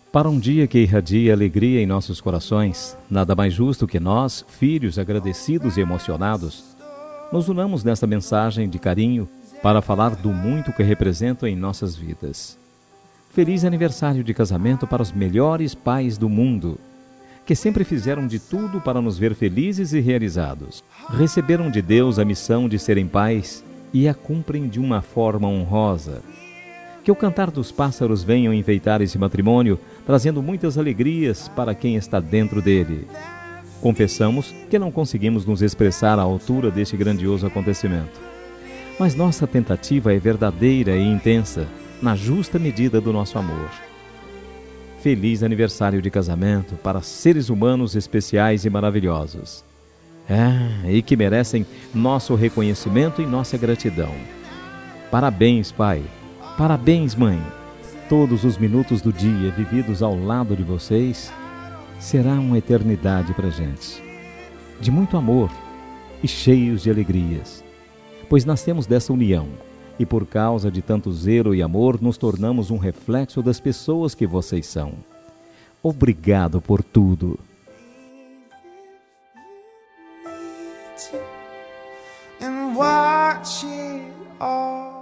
Para um dia que irradia alegria em nossos corações, nada mais justo que nós, filhos agradecidos e emocionados, nos unamos nesta mensagem de carinho para falar do muito que representam em nossas vidas. Feliz aniversário de casamento para os melhores pais do mundo, que sempre fizeram de tudo para nos ver felizes e realizados. Receberam de Deus a missão de serem pais e a cumprem de uma forma honrosa. Que o cantar dos pássaros venham enfeitar esse matrimônio, trazendo muitas alegrias para quem está dentro dele. Confessamos que não conseguimos nos expressar à altura deste grandioso acontecimento. Mas nossa tentativa é verdadeira e intensa, na justa medida do nosso amor. Feliz aniversário de casamento para seres humanos especiais e maravilhosos. E que merecem nosso reconhecimento e nossa gratidão. Parabéns, pai. Parabéns, mãe. Todos os minutos do dia vividos ao lado de vocês será uma eternidade para a gente. De muito amor e cheios de alegrias. Pois nascemos dessa união e por causa de tanto zelo e amor nos tornamos um reflexo das pessoas que vocês são. Obrigado por tudo. And watch it all